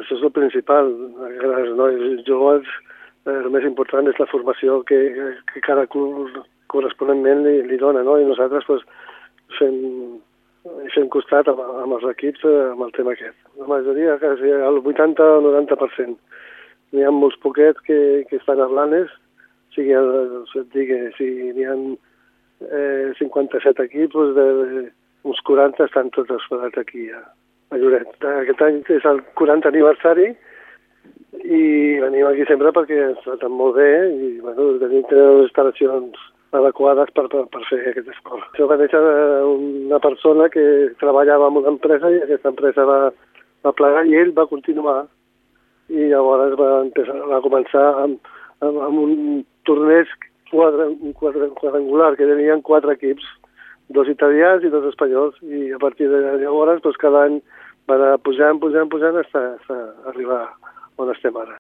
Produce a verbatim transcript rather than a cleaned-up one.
això és el principal. Els nois joves, el més important és la formació que, que cada club corresponentment li, li dona, no? I nosaltres pues, fem, fem costat amb, amb els equips amb el tema aquest. La majoria, quasi el vuitanta o noranta per cent. N'hi ha molts poquets que, que estan a Blanes, o sigui, et dic, si n'hi ha eh, cinquanta-set equips, doncs de, de, uns quaranta estan tots exposats aquí a, a Lloret. Aquest any és el quaranta aniversari i venim aquí sempre perquè ens traten molt bé i bueno, tenim les instal·lacions adequades per, per, per fer aquest esport. Això va néixer una persona que treballava en una empresa i aquesta empresa va, va plegar i ell va continuar i llavors va, empezar, va començar amb, amb, amb un torneig quadre, un quadre, quadrangular que tenien quatre equips, dos italians i dos espanyols, i a partir de llavors doncs, cada any va anar pujant, pujant, pujant, fins a arribar on estem ara.